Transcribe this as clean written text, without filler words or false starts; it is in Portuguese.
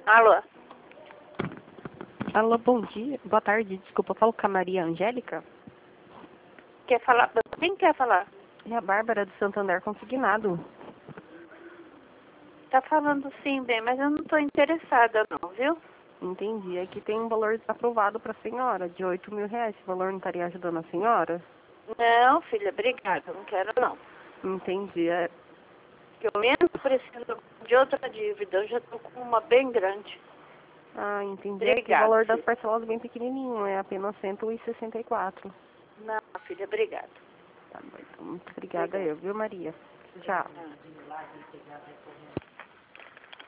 Alô? Alô, bom dia. Boa tarde, desculpa, eu falo com a Maria Angélica? Quer falar? Quem quer falar? É a Bárbara do Santander Consignado. Tá falando sim, bem, mas eu não tô interessada não, viu? Entendi. Aqui tem um valor aprovado para a senhora, de R$ 8.000. Esse valor não estaria ajudando a senhora? Não, filha, obrigada, não quero não. Entendi. Que eu menos preciso de outra dívida, eu já tô com uma bem grande. Ah, entendi. Aqui o Obrigada, valor das filha. parcelas é bem pequenininho, é apenas 164. Não, filha, obrigada. Tá bom, então, muito obrigada eu, viu, Maria? Tchau. Ah.